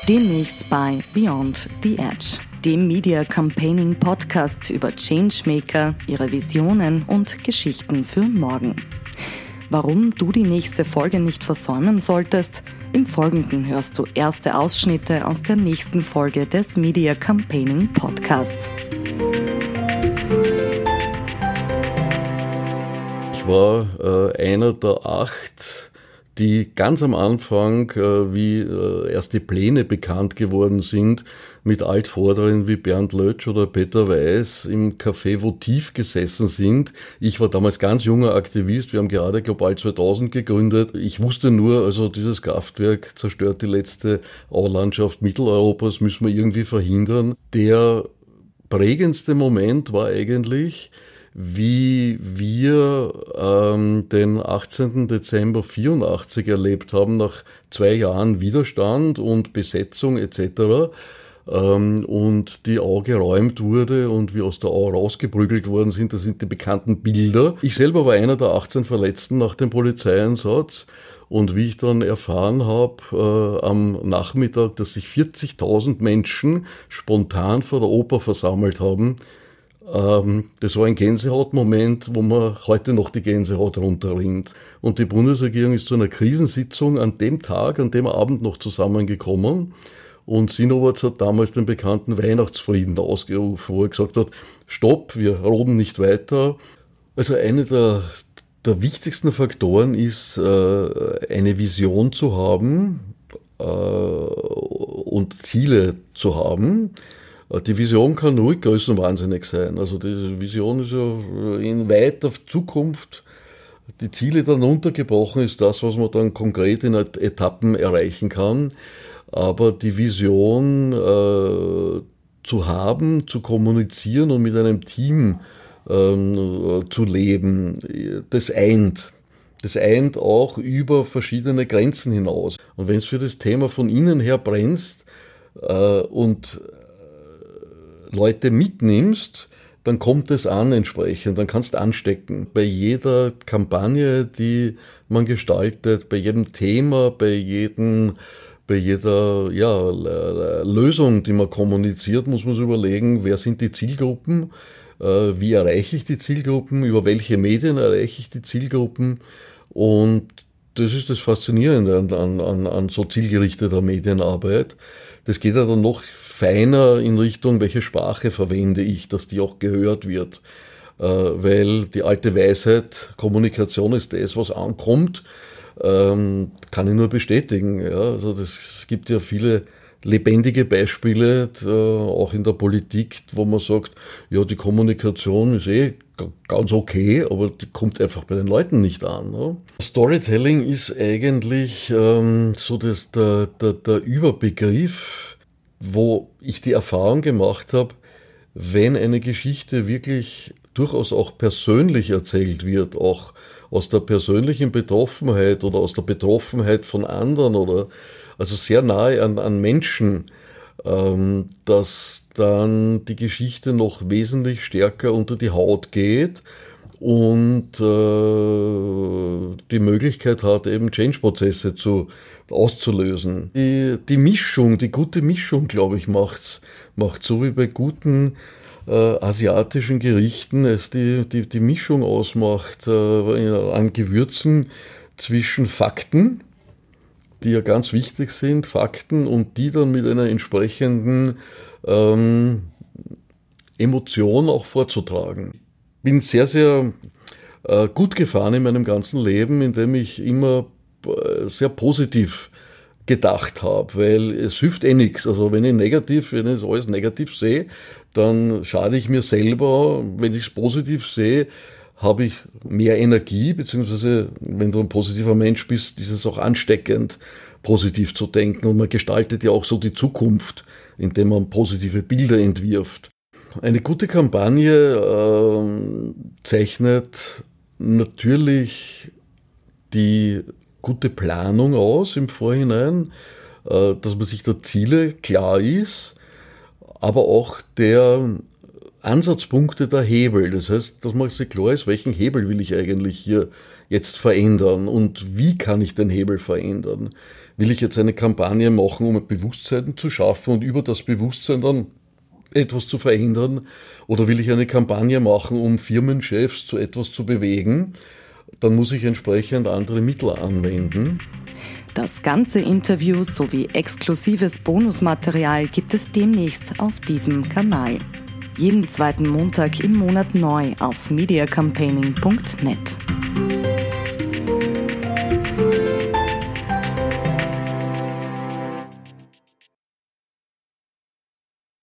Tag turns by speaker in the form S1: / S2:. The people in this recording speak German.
S1: Demnächst bei Beyond the Edge, dem Media Campaigning Podcast über Changemaker, ihre Visionen und Geschichten für morgen. Warum du die nächste Folge nicht versäumen solltest? Im Folgenden hörst du erste Ausschnitte aus der nächsten Folge des Media Campaigning Podcasts.
S2: Ich war einer der 8, die ganz am Anfang, wie erst die Pläne bekannt geworden sind, mit Altvorderen wie Bernd Lötsch oder Peter Weiß im Café Votiv gesessen sind. Ich war damals ganz junger Aktivist, wir haben gerade Global 2000 gegründet. Ich wusste nur, also dieses Kraftwerk zerstört die letzte Aulandschaft Mitteleuropas, müssen wir irgendwie verhindern. Der prägendste Moment war eigentlich, wie wir den 18. Dezember 1984 erlebt haben, nach 2 Jahren Widerstand und Besetzung etc. Und die Au geräumt wurde und wir aus der Au rausgeprügelt worden sind. Das sind die bekannten Bilder. Ich selber war einer der 18 Verletzten nach dem Polizeieinsatz. Und wie ich dann erfahren habe am Nachmittag, dass sich 40.000 Menschen spontan vor der Oper versammelt haben, das war ein Gänsehautmoment, wo man heute noch die Gänsehaut runterrinnt. Und die Bundesregierung ist zu einer Krisensitzung an dem Tag, an dem Abend noch zusammengekommen. Und Sinowatz hat damals den bekannten Weihnachtsfrieden ausgerufen, wo er gesagt hat, stopp, wir roden nicht weiter. Also eine der wichtigsten Faktoren ist, eine Vision zu haben und Ziele zu haben. Die Vision kann ruhig größenwahnsinnig sein. Also diese Vision ist ja in weiter Zukunft. Die Ziele dann runtergebrochen ist das, was man dann konkret in Etappen erreichen kann. Aber die Vision zu haben, zu kommunizieren und mit einem Team zu leben, das eint. Das eint auch über verschiedene Grenzen hinaus. Und wenn es für das Thema von innen her brennst und Leute mitnimmst, dann kommt es an entsprechend, dann kannst du anstecken. Bei jeder Kampagne, die man gestaltet, bei jedem Thema, bei jeder Lösung, die man kommuniziert, muss man sich überlegen, wer sind die Zielgruppen, wie erreiche ich die Zielgruppen, über welche Medien erreiche ich die Zielgruppen. Und das ist das Faszinierende an so zielgerichteter Medienarbeit. Das geht ja dann noch feiner in Richtung, welche Sprache verwende ich, dass die auch gehört wird. Weil die alte Weisheit, Kommunikation ist das, was ankommt, kann ich nur bestätigen. Ja. Also es gibt ja viele lebendige Beispiele, auch in der Politik, wo man sagt, ja, die Kommunikation ist ganz okay, aber die kommt einfach bei den Leuten nicht an. Ne? Storytelling ist eigentlich so der Überbegriff, wo ich die Erfahrung gemacht habe, wenn eine Geschichte wirklich durchaus auch persönlich erzählt wird, auch aus der persönlichen Betroffenheit oder aus der Betroffenheit von anderen oder also sehr nahe an Menschen, dass dann die Geschichte noch wesentlich stärker unter die Haut geht und die Möglichkeit hat, eben Change-Prozesse auszulösen. Die Mischung, die gute Mischung, glaube ich, macht so wie bei guten asiatischen Gerichten es die Mischung ausmacht an Gewürzen zwischen Fakten, die ja ganz wichtig sind, Fakten, und die dann mit einer entsprechenden Emotion auch vorzutragen. Bin sehr, sehr gut gefahren in meinem ganzen Leben, indem ich immer sehr positiv gedacht habe, weil es hilft nichts. Also wenn ich es alles negativ sehe, dann schade ich mir selber. Wenn ich es positiv sehe, habe ich mehr Energie, beziehungsweise wenn du ein positiver Mensch bist, ist es auch ansteckend, positiv zu denken. Und man gestaltet ja auch so die Zukunft, indem man positive Bilder entwirft. Eine gute Kampagne zeichnet natürlich die gute Planung aus im Vorhinein, dass man sich der Ziele klar ist, aber auch der Ansatzpunkte der Hebel. Das heißt, dass man sich klar ist, welchen Hebel will ich eigentlich hier jetzt verändern und wie kann ich den Hebel verändern? Will ich jetzt eine Kampagne machen, um ein Bewusstsein zu schaffen und über das Bewusstsein dann etwas zu verändern? Oder will ich eine Kampagne machen, um Firmenchefs zu etwas zu bewegen? Dann muss ich entsprechend andere Mittel anwenden.
S1: Das ganze Interview sowie exklusives Bonusmaterial gibt es demnächst auf diesem Kanal. Jeden zweiten Montag im Monat neu auf mediacampaigning.net.